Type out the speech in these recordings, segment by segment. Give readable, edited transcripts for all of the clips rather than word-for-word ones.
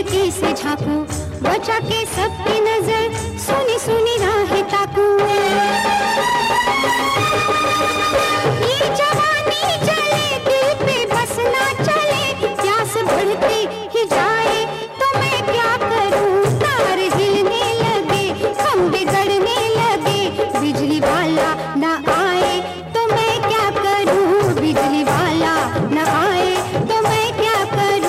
खिड़की से झांकू, बचा के सबकी नजर, सुनी सुनी राहें ताकू। ये जवानी चले दिल पे बस ना चले, प्यास बढ़ती ही जाए तो मैं क्या करूं। तार हिलने लगे, खंभे गड़ने लगे, बिजली वाला ना आए तो मैं क्या करूं। बिजली वाला ना आए तो मैं क्या करूं।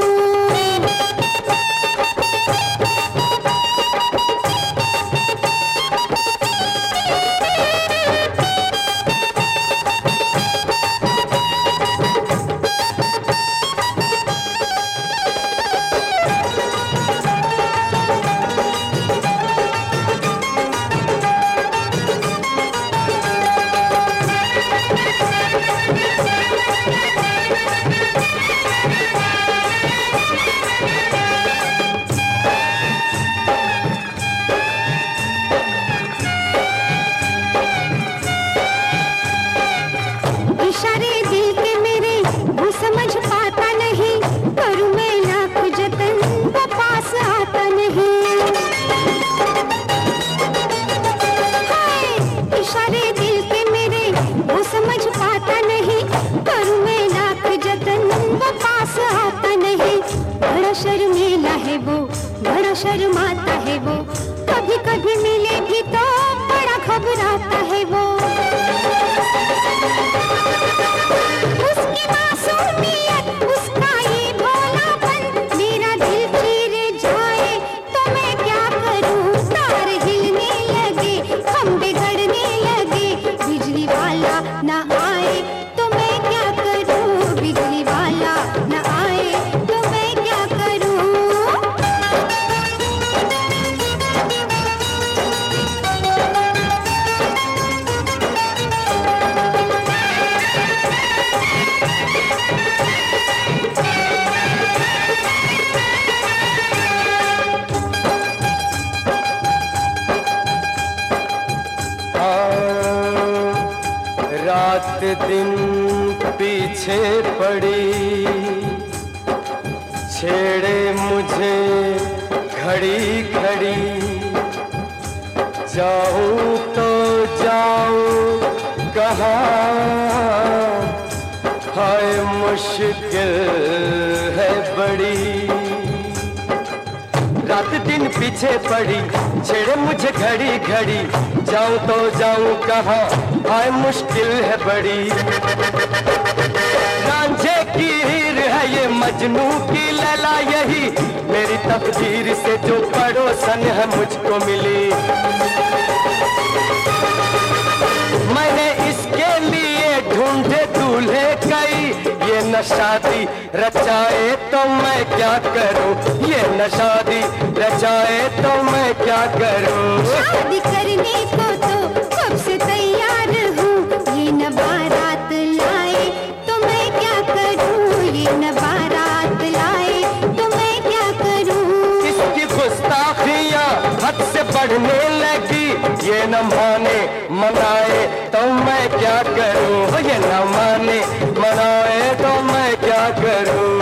इशारे दिल के मेरे वो समझ पाता नहीं, करूं मैं लाख जतन वो पास आता नहीं। हाय इशारे दिल के मेरे वो समझ पाता नहीं, करूं मैं लाख जतन वो पास आता नहीं। बड़ा शर्मीला है वो, बड़ा शर्माता है वो, कभी कभी मिले भी तो बड़ा घबराता है वो। उसकी मासूमियत, उसका ये भोलापन, मेरा दिल चीर जाए तो मैं क्या करूं। तार हिलने लगे, खंभे गड़ने लगे, बिजली वाला ना आए तो मैं क्या करूं। बिजली वाला ना आए तो मैं क्या करूं। रात दिन पीछे पड़ी, छेड़े मुझे घड़ी घड़ी। जाऊं तो जाऊं कहाँ, हाय मुश्किल है बड़ी। रात दिन पीछे पड़ी, छेड़े मुझे घड़ी घड़ी। जाऊं तो जाऊं कहाँ, हाय मुश्किल है बड़ी। रांझे की हीर है ये मजनू की लैला, यही मेरी तकदीर से जो पड़ोसन है मुझको मिली। मैंने इसके लिए ढूंढे दूल्हे कई, ये न शादी रचाए तो मैं क्या करूं। ये न शादी रचाए तो मैं क्या करूं। शादी करने को तो कब से तैयार हूँ, ये न बारात लाए तो मैं क्या करूँ। ये न बारात लाए तो मैं क्या करूँ। इसकी गुस्ताखियाँ हद से बढ़ने लगी, ये न माने मनाए तो मैं क्या करूं। ये न माने मनाए तो मैं क्या करूं।